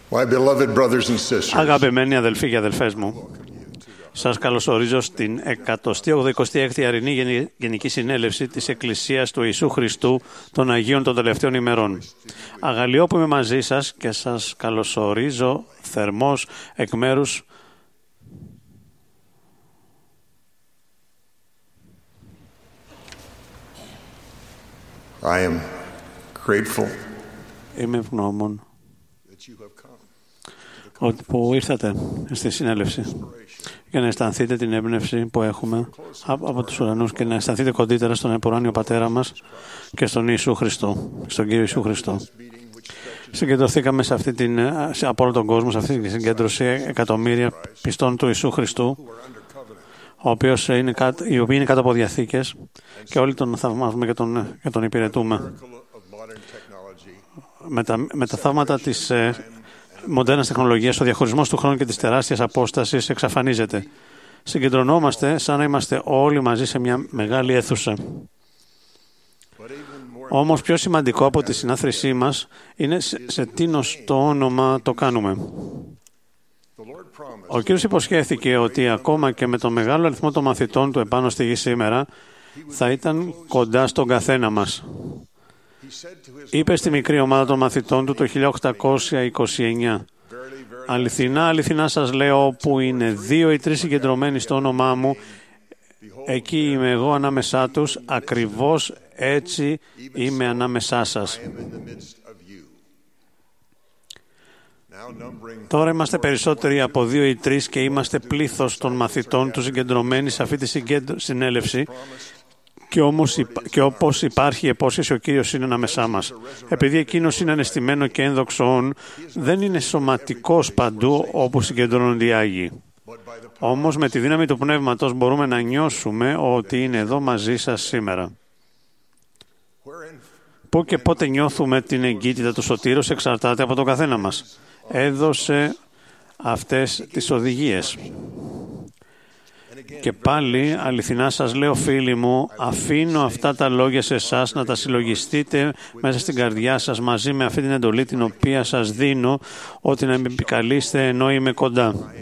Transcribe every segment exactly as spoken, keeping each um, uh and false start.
My beloved brothers and sisters, Αγαπημένοι αδελφοί και αδελφές μου, σας καλωσορίζω στην εκατοστή ογδοηκοστή έκτη Αρινή Γενική Συνέλευση της Εκκλησίας του Ιησού Χριστού των Αγίων των Τελευταίων ημερών. Αγαλιώ που είμαι μαζί σας και σας καλωσορίζω θερμός εκ μέρους I am grateful Είμαι ευγνώμων that you have come ότι που ήρθατε στη συνέλευση για να αισθανθείτε την έμπνευση που έχουμε από τους ουρανούς και να αισθανθείτε κοντύτερα στον επουράνιο Πατέρα μας και στον Ιησού Χριστό, στον Κύριο Ιησού Χριστό. Συγκεντρωθήκαμε σε αυτή την, σε, από όλο τον κόσμο, σε αυτή τη συγκέντρωση εκατομμύρια πιστών του Ιησού Χριστού, ο οποίος είναι, οι οποίοι είναι κάτω από διαθήκες και όλοι τον θαυμάζουμε και τον, και τον υπηρετούμε. Με τα, με τα θαύματα της ε, μοντέρνας τεχνολογίας, ο διαχωρισμός του χρόνου και της τεράστιας απόστασης εξαφανίζεται. Συγκεντρωνόμαστε σαν να είμαστε όλοι μαζί σε μια μεγάλη αίθουσα. Όμως πιο σημαντικό από τη συνάθρησή μας είναι σε, σε τίνος το όνομα το κάνουμε. Ο Κύριος υποσχέθηκε ότι ακόμα και με τον μεγάλο αριθμό των μαθητών του επάνω στη γη σήμερα θα ήταν κοντά στον καθένα μας. Είπε στη μικρή ομάδα των μαθητών του το χίλια οκτακόσια είκοσι εννιά «Αληθινά, αληθινά σας λέω, όπου είναι δύο ή τρεις συγκεντρωμένοι στο όνομά μου, εκεί είμαι εγώ ανάμεσά τους, ακριβώς έτσι είμαι ανάμεσά σας». Τώρα είμαστε περισσότεροι από δύο ή τρεις και είμαστε πλήθος των μαθητών του συγκεντρωμένοι σε αυτή τη συνέλευση. Και, όμως, και όπως υπάρχει η υπόσχεση, ο Κύριος είναι ανάμεσά μας. Επειδή εκείνος είναι ανεστημένο και ένδοξον, δεν είναι σωματικός παντού όπου συγκεντρώνονται οι Άγιοι. Όμως με τη δύναμη του Πνεύματος μπορούμε να νιώσουμε ότι είναι εδώ μαζί σας σήμερα. Πού και πότε νιώθουμε την εγκύτητα του Σωτήρος εξαρτάται από τον καθένα μας. Έδωσε αυτές τις οδηγίες. Και πάλι, αληθινά σας λέω, φίλοι μου, αφήνω αυτά τα λόγια σε εσάς να τα συλλογιστείτε μέσα στην καρδιά σας μαζί με αυτή την εντολή την οποία σας δίνω, ότι να με επικαλείστε ενώ είμαι κοντά.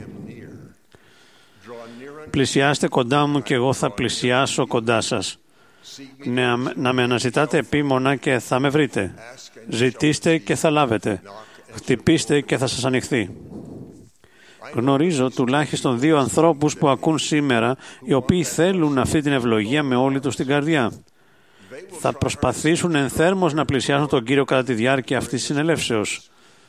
Πλησιάστε κοντά μου και εγώ θα πλησιάσω κοντά σας. Να με αναζητάτε επίμονα και θα με βρείτε. Ζητήστε και θα λάβετε. Χτυπήστε και θα σας ανοιχθεί. Γνωρίζω τουλάχιστον δύο ανθρώπους που ακούν σήμερα, οι οποίοι θέλουν αυτή την ευλογία με όλη τους την καρδιά. Θα προσπαθήσουν ενθέρμως να πλησιάσουν τον Κύριο κατά τη διάρκεια αυτής της συνελεύσεως.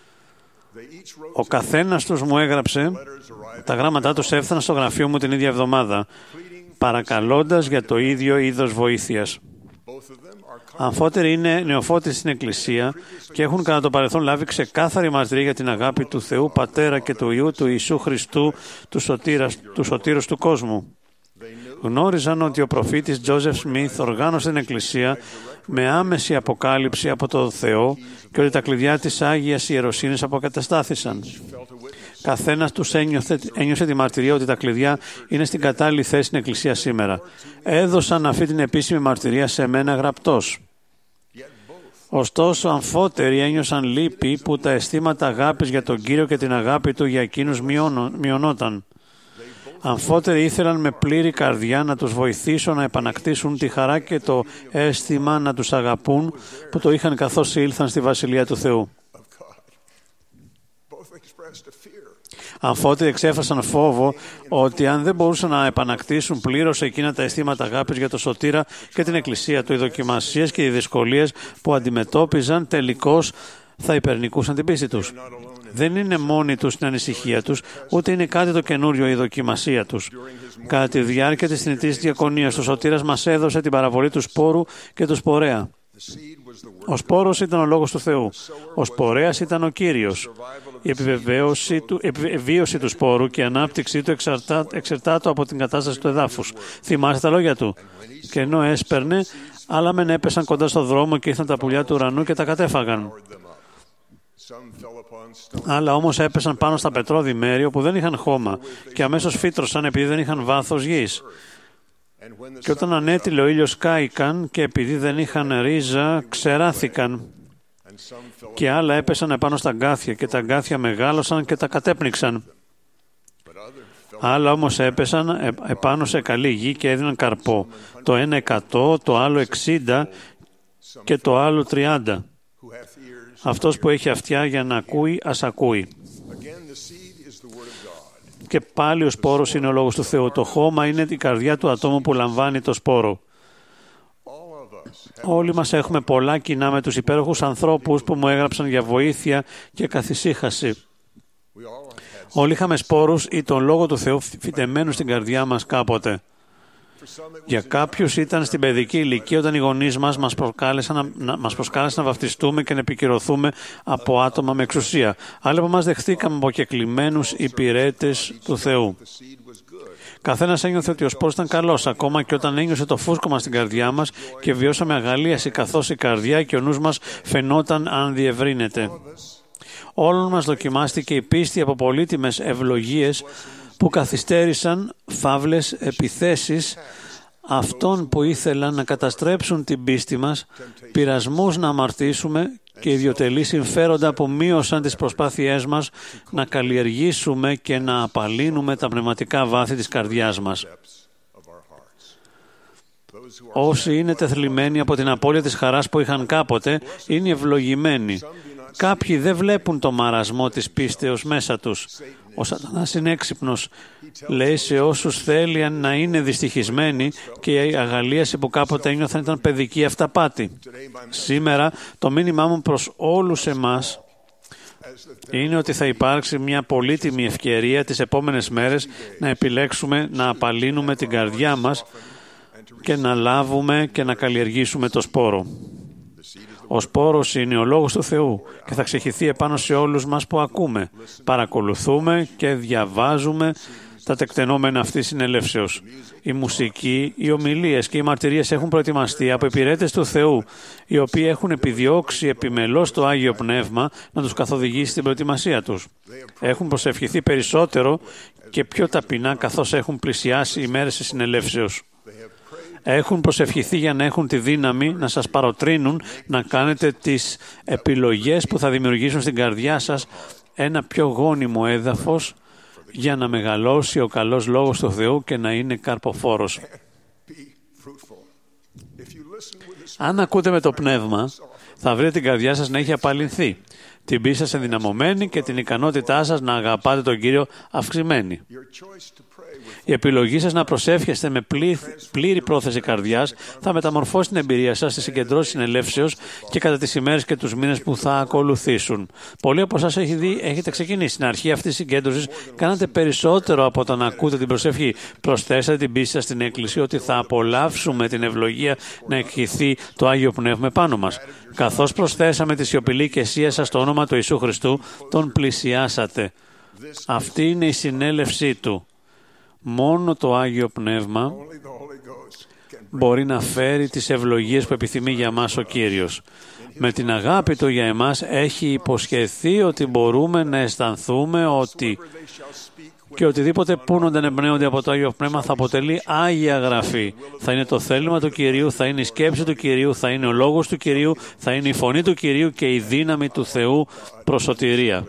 Ο καθένας τους μου έγραψε, τα γράμματά τους έφταναν στο γραφείο μου την ίδια εβδομάδα, παρακαλώντας για το ίδιο είδος βοήθειας. Αμφότεροι είναι νεοφώτιστοι στην Εκκλησία και έχουν κατά το παρελθόν λάβει ξεκάθαρη μαρτυρία για την αγάπη του Θεού Πατέρα και του Υιού του Ιησού Χριστού, του, σωτήρας, του σωτήρος του κόσμου. Γνώριζαν ότι ο προφήτης Τζόζεφ Σμιθ οργάνωσε την Εκκλησία με άμεση αποκάλυψη από τον Θεό και ότι τα κλειδιά της Άγιας Ιεροσύνης αποκαταστάθησαν. Καθένας τους ένιωσε, ένιωσε τη μαρτυρία ότι τα κλειδιά είναι στην κατάλληλη θέση στην Εκκλησία σήμερα. Έδωσαν αυτή την επίσημη μαρτυρία σε μένα γραπτός. Ωστόσο, αμφότεροι ένιωσαν λύπη που τα αισθήματα αγάπης για τον Κύριο και την αγάπη Του για εκείνους μειωνόταν. Αμφότεροι ήθελαν με πλήρη καρδιά να τους βοηθήσω να επανακτήσουν τη χαρά και το αίσθημα να τους αγαπούν που το είχαν καθώς ήλθαν στη Βασιλεία του Θεού. Αμφότεροι εξέφρασαν φόβο ότι αν δεν μπορούσαν να επανακτήσουν πλήρως εκείνα τα αισθήματα αγάπης για το Σωτήρα και την Εκκλησία του, οι δοκιμασίες και οι δυσκολίες που αντιμετώπιζαν τελικώς θα υπερνικούσαν την πίστη τους. Δεν είναι μόνοι τους στην ανησυχία τους, ούτε είναι κάτι το καινούριο η δοκιμασία τους. Κατά τη διάρκεια της θνητής διακονίας, ο Σωτήρας μας έδωσε την παραβολή του σπόρου και του σπορέα. Ο σπόρος ήταν ο Λόγος του Θεού. Ο σπορέας ήταν ο Κύριος. Η επιβεβαίωση του, επιβίωση του σπόρου και η ανάπτυξή του εξαρτά, εξαρτάται από την κατάσταση του εδάφους. Θυμάστε τα λόγια του. Και ενώ έσπερνε, άλλα μεν έπεσαν κοντά στο δρόμο και ήρθαν τα πουλιά του ουρανού και τα κατέφαγαν. Άλλα όμως έπεσαν πάνω στα πετρώδη μέρη όπου δεν είχαν χώμα και αμέσως φύτρωσαν επειδή δεν είχαν βάθος γης. Και όταν ανέτειλε ο ήλιος κάηκαν και επειδή δεν είχαν ρίζα ξεράθηκαν. και άλλα έπεσαν επάνω στα αγκάθια και τα αγκάθια μεγάλωσαν και τα κατέπνιξαν. Άλλα όμως έπεσαν επάνω σε καλή γη και έδιναν καρπό. Το ένα εκατό, το άλλο εξήντα και το άλλο τριάντα. Αυτός που έχει αυτιά για να ακούει, ας ακούει. Και πάλι ο σπόρος είναι ο λόγος του Θεού. Το χώμα είναι η καρδιά του ατόμου που λαμβάνει το σπόρο. Όλοι μας έχουμε πολλά κοινά με τους υπέροχους ανθρώπους που μου έγραψαν για βοήθεια και καθησύχαση. Όλοι είχαμε σπόρους ή τον Λόγο του Θεού φυτεμένους στην καρδιά μας κάποτε. Για κάποιους ήταν στην παιδική ηλικία όταν οι γονείς μας μας προσκάλεσαν να, μας προσκάλεσαν να βαφτιστούμε και να επικυρωθούμε από άτομα με εξουσία. Άλλοι από εμάς δεχτήκαμε αποκεκλημένους υπηρέτες του Θεού. Καθένας ένιωθε ότι ο σπόρος ήταν καλός, ακόμα και όταν ένιωσε το φούσκωμα στην καρδιά μας και βιώσαμε αγαλίαση, καθώς η καρδιά και ο νους μας φαινόταν αν διευρύνεται. Όλων μας δοκιμάστηκε η πίστη από πολύτιμες ευλογίες που καθυστέρησαν φαύλες επιθέσεις αυτών που ήθελαν να καταστρέψουν την πίστη μας, πειρασμούς να αμαρτήσουμε και ιδιωτελή συμφέροντα που μείωσαν τις προσπάθειές μας να καλλιεργήσουμε και να απαλύνουμε τα πνευματικά βάθη της καρδιάς μας. Όσοι είναι τεθλιμμένοι από την απώλεια της χαράς που είχαν κάποτε, είναι ευλογημένοι. Κάποιοι δεν βλέπουν το μαρασμό της πίστεως μέσα τους. Ο Σατανάς είναι έξυπνος. Λέει σε όσους θέλει να είναι δυστυχισμένοι και η αγαλίαση που κάποτε ένιωθαν ήταν παιδική αυταπάτη. Σήμερα το μήνυμά μου προς όλους εμάς είναι ότι θα υπάρξει μια πολύτιμη ευκαιρία τις επόμενες μέρες να επιλέξουμε να απαλύνουμε την καρδιά μας και να λάβουμε και να καλλιεργήσουμε το σπόρο. Ο σπόρος είναι ο Λόγος του Θεού και θα ξεχυθεί επάνω σε όλους μας που ακούμε, παρακολουθούμε και διαβάζουμε τα τεκτενόμενα αυτής συνελεύσεως. Η μουσική, οι ομιλίες και οι μαρτυρίες έχουν προετοιμαστεί από υπηρέτες του Θεού, οι οποίοι έχουν επιδιώξει επιμελώς το Άγιο Πνεύμα να τους καθοδηγήσει στην προετοιμασία τους. Έχουν προσευχηθεί περισσότερο και πιο ταπεινά καθώς έχουν πλησιάσει οι μέρες της συνελεύσεως. Έχουν προσευχηθεί για να έχουν τη δύναμη να σας παροτρύνουν να κάνετε τις επιλογές που θα δημιουργήσουν στην καρδιά σας ένα πιο γόνιμο έδαφος για να μεγαλώσει ο καλός Λόγος του Θεού και να είναι καρποφόρος. Αν ακούτε με το πνεύμα, θα βρείτε την καρδιά σας να έχει απαλυνθεί, την πίστη σας ενδυναμωμένη και την ικανότητά σας να αγαπάτε τον Κύριο αυξημένη. Η επιλογή σας να προσεύχεστε με πλή, πλήρη πρόθεση καρδιάς θα μεταμορφώσει την εμπειρία σας στις συγκεντρώσεις συνελεύσεως και κατά τις ημέρες και τους μήνες που θα ακολουθήσουν. Πολλοί από εσάς έχετε ξεκινήσει. Στην αρχή αυτής της συγκέντρωσης κάνατε περισσότερο από το να ακούτε την προσευχή. Προσθέσατε την πίστη σας στην Εκκλησία ότι θα απολαύσουμε την ευλογία να εκχυθεί το Άγιο Πνεύμα επάνω μας. Καθώς προσθέσαμε τη σιωπηλή ικεσία σας στο όνομα του Ιησού Χριστού, τον πλησιάσατε. Αυτή είναι η συνέλευσή Του. Μόνο το Άγιο Πνεύμα μπορεί να φέρει τις ευλογίες που επιθυμεί για μας ο Κύριος. Με την αγάπη Του για εμάς έχει υποσχεθεί ότι μπορούμε να αισθανθούμε ότι και οτιδήποτε πούνονται εμπνέονται από το Άγιο Πνεύμα θα αποτελεί Άγια Γραφή. Θα είναι το θέλημα του Κυρίου, θα είναι η σκέψη του Κυρίου, θα είναι ο λόγος του Κυρίου, θα είναι η φωνή του Κυρίου και η δύναμη του Θεού προς σωτηρία.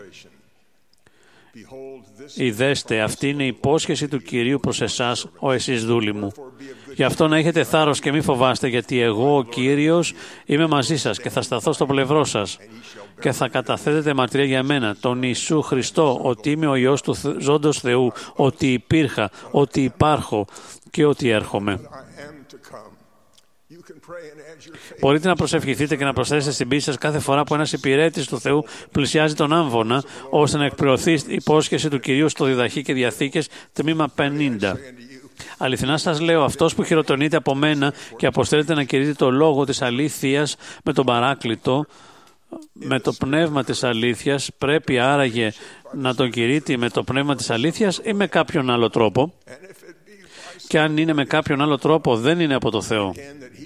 Ιδέστε, αυτή είναι η υπόσχεση του Κυρίου προς εσάς, ο εσείς δούλοι μου. Γι' αυτό να έχετε θάρρος και μη φοβάστε, γιατί εγώ, ο Κύριος, είμαι μαζί σας και θα σταθώ στο πλευρό σας και θα καταθέτετε μαρτυρία για μένα, τον Ιησού Χριστό, ότι είμαι ο Υιός του ζώντος Θεού, ότι υπήρχα, ότι υπάρχω και ότι έρχομαι. Μπορείτε να προσευχηθείτε και να προσθέσετε στην πίστη σας κάθε φορά που ένας υπηρέτης του Θεού πλησιάζει τον άμβονα, ώστε να εκπληρωθεί η υπόσχεση του Κυρίου στο Διδαχή και Διαθήκες, τμήμα πενήντα. Αληθινά σας λέω, αυτός που χειροτονείται από μένα και αποστέλλεται να κηρύττει το λόγο της αλήθειας με τον Παράκλητο, με το πνεύμα της αλήθειας, πρέπει άραγε να τον κηρύττει με το πνεύμα της αλήθειας ή με κάποιον άλλο τρόπο. Και αν είναι με κάποιον άλλο τρόπο, δεν είναι από το Θεό.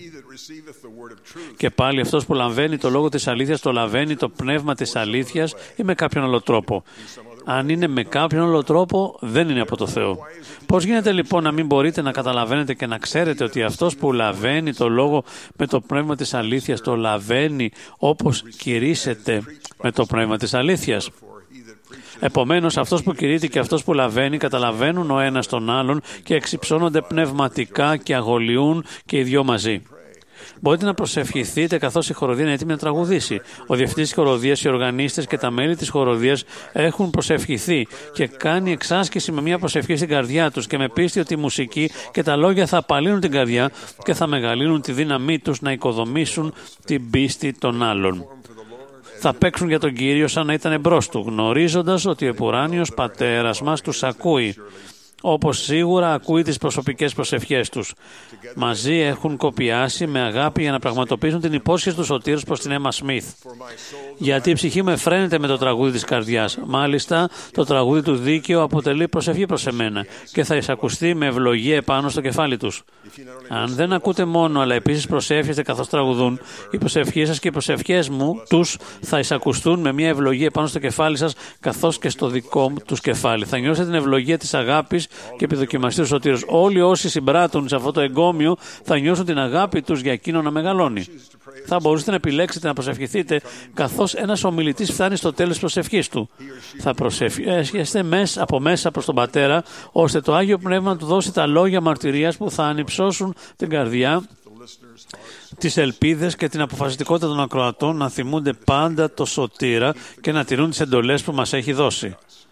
Και πάλι αυτός που λαμβάνει το λόγο της αλήθειας, το λαμβάνει το πνεύμα της αλήθειας ή με κάποιον άλλο τρόπο. Αν είναι με κάποιον άλλο τρόπο, δεν είναι από το Θεό. Πώς γίνεται λοιπόν να μην μπορείτε να καταλαβαίνετε και να ξέρετε ότι αυτός που λαβαίνει το λόγο με το πνεύμα της αλήθειας, το λαβαίνει όπως κηρύσσεται με το πνεύμα της αλήθειας? Επομένως, αυτός που κηρύττει και αυτός που λαβαίνει καταλαβαίνουν ο ένας τον άλλον και εξυψώνονται πνευματικά και αγωλιούν και οι δυο μαζί. Μπορείτε να προσευχηθείτε καθώς η χοροδία είναι έτοιμη να τραγουδήσει. Ο διευθυντής της χοροδίας, οι οργανίστες και τα μέλη της χοροδίας έχουν προσευχηθεί και κάνει εξάσκηση με μια προσευχή στην καρδιά τους και με πίστη ότι η μουσική και τα λόγια θα απαλύνουν την καρδιά και θα μεγαλύνουν τη δύναμή τους να οικοδομήσουν την πίστη των άλλων. Θα παίξουν για τον Κύριο σαν να ήταν εμπρός του, γνωρίζοντας ότι ο επουράνιος Πατέρας μας τους ακούει, όπως σίγουρα ακούει τις προσωπικές προσευχές τους. Μαζί έχουν κοπιάσει με αγάπη για να πραγματοποιήσουν την υπόσχεση του σωτήρους προς την Έμα Σμιθ. Γιατί η ψυχή μου εφραίνεται με το τραγούδι της καρδιάς. Μάλιστα, το τραγούδι του δίκαιου αποτελεί προσευχή προς εμένα και θα εισακουστεί με ευλογία επάνω στο κεφάλι τους. Αν δεν ακούτε μόνο, αλλά επίσης προσεύχεστε καθώς τραγουδούν, οι προσευχές σας και οι προσευχές μου τους θα εισακουστούν με μια ευλογία επάνω στο κεφάλι σας καθώς και στο δικό μου τους κεφάλι. Θα νιώσετε την ευλογία της αγάπης και επιδοκιμαστεί ο σωτήρος. Όλοι όσοι συμπράττουν σε αυτό το εγκόμιο θα νιώσουν την αγάπη τους για εκείνο να μεγαλώνει. Θα μπορούσατε να επιλέξετε να προσευχηθείτε καθώς ένας ομιλητής φτάνει στο τέλος της προσευχής του. Θα προσευχέστε μέσα, από μέσα προς τον Πατέρα, ώστε το Άγιο Πνεύμα να του δώσει τα λόγια μαρτυρίας που θα ανυψώσουν την καρδιά, τις ελπίδες και την αποφασιστικότητα των ακροατών να θυμούνται πάντα το σωτήρα και να τηρούν τις εντολές που μας έχει δώσει.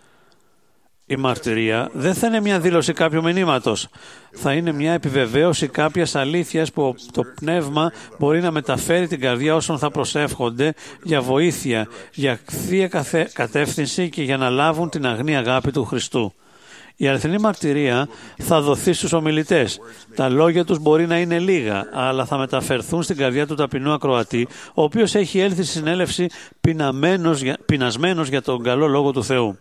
Η μαρτυρία δεν θα είναι μια δήλωση κάποιου μηνύματος. Θα είναι μια επιβεβαίωση κάποιας αλήθειας που το πνεύμα μπορεί να μεταφέρει την καρδιά όσων θα προσεύχονται για βοήθεια, για θεία κατεύθυνση και για να λάβουν την αγνή αγάπη του Χριστού. Η αληθινή μαρτυρία θα δοθεί στους ομιλητές. Τα λόγια τους μπορεί να είναι λίγα, αλλά θα μεταφερθούν στην καρδιά του ταπεινού ακροατή, ο οποίος έχει έλθει στη συνέλευση πεινασμένος για τον καλό λόγο του Θεού.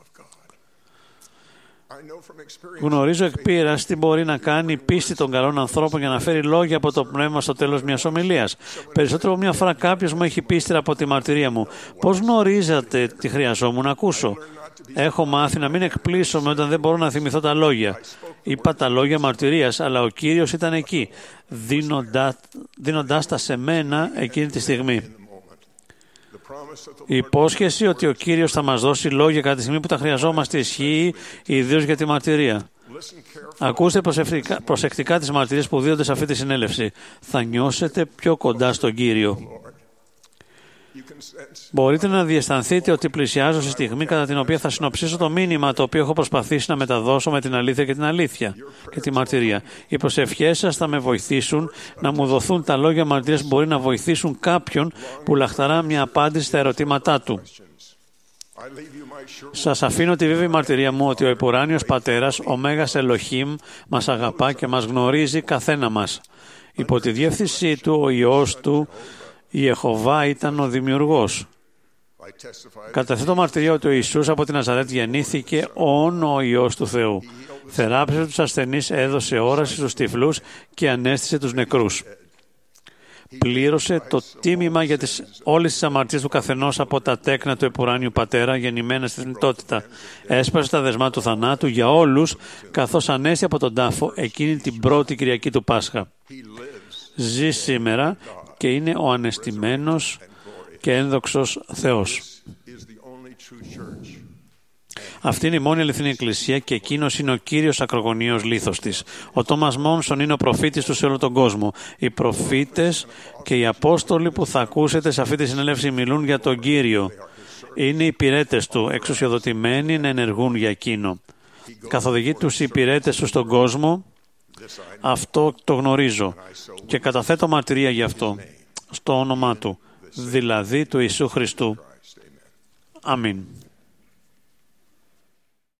Γνωρίζω εκ πείρας τι μπορεί να κάνει η πίστη των καλών ανθρώπων για να φέρει λόγια από το πνεύμα στο τέλος μιας ομιλίας. Περισσότερο από μια φορά κάποιος μου έχει πει από τη μαρτυρία μου. Πώς γνωρίζατε τι χρειαζόμουν να ακούσω? Έχω μάθει να μην εκπλήσωμαι όταν δεν μπορώ να θυμηθώ τα λόγια. Είπα τα λόγια μαρτυρίας, αλλά ο Κύριος ήταν εκεί, δίνοντά, δίνοντάς τα σε μένα εκείνη τη στιγμή. Η υπόσχεση ότι ο Κύριος θα μας δώσει λόγια κατά τη στιγμή που τα χρειαζόμαστε ισχύει ιδίως για τη μαρτυρία. Ακούστε προσεκτικά τις μαρτυρίες που δίνονται σε αυτή τη συνέλευση. Θα νιώσετε πιο κοντά στον Κύριο. Μπορείτε να διαισθανθείτε ότι πλησιάζω στη στιγμή κατά την οποία θα συνοψίσω το μήνυμα το οποίο έχω προσπαθήσει να μεταδώσω με την αλήθεια και την αλήθεια και τη μαρτυρία. Οι προσευχές σας θα με βοηθήσουν να μου δοθούν τα λόγια μαρτυρίας που μπορεί να βοηθήσουν κάποιον που λαχταρά μια απάντηση στα ερωτήματά του. Σας αφήνω τη βέβαιη μαρτυρία μου ότι ο επουράνιος Πατέρας, ο Μέγας Ελοχήμ, μας αγαπά και μας γνωρίζει καθένα μας. Υπό τη διεύθυνσή του, ο Υιός του, η Ιεχωβά ήταν ο δημιουργός. Καταθέτω μαρτυρία ότι ο Ιησούς από την Ναζαρέτ γεννήθηκε όν ο Υιός του Θεού. Θεράπευσε τους ασθενείς, έδωσε όραση στους τυφλούς και ανέστησε τους νεκρούς. Πλήρωσε το τίμημα για τις, όλες τις αμαρτίες του καθενός από τα τέκνα του επουράνιου Πατέρα γεννημένα στη θνητότητα. Έσπασε τα δεσμά του θανάτου για όλους, καθώς ανέστη από τον τάφο εκείνη την πρώτη Κυριακή του Πάσχα. Ζει σήμερα και είναι ο ανεστημένος και ένδοξος Θεός. Αυτή είναι η μόνη αληθινή εκκλησία και εκείνος είναι ο κύριος ακρογωνίος λίθος της. Ο Τόμας Μόνσον είναι ο προφήτης του σε όλο τον κόσμο. Οι προφήτες και οι Απόστολοι που θα ακούσετε σε αυτή τη συνέλευση μιλούν για τον Κύριο. Είναι οι υπηρέτες του, εξουσιοδοτημένοι να ενεργούν για εκείνο. Καθοδηγεί τους υπηρέτες του στον κόσμο. Αυτό το γνωρίζω και καταθέτω μαρτυρία γι' αυτό στο όνομά του, δηλαδή του Ιησού Χριστού. Αμήν.